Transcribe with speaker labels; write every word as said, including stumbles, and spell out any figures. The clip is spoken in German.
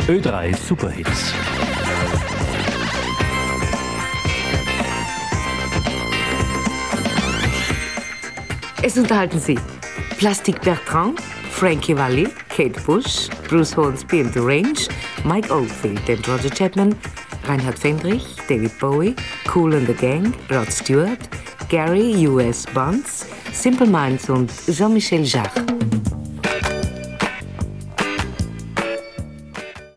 Speaker 1: Ö drei Superhits.
Speaker 2: Es unterhalten Sie Plastic Bertrand, Frankie Valli, Kate Bush, Bruce Hornsby and the Range, Mike Oldfield and Roger Chapman, Reinhard Fendrich, David Bowie, Kool and the Gang, Rod Stewart, Gary, U S Bonds, Simple Minds und Jean-Michel Jarre.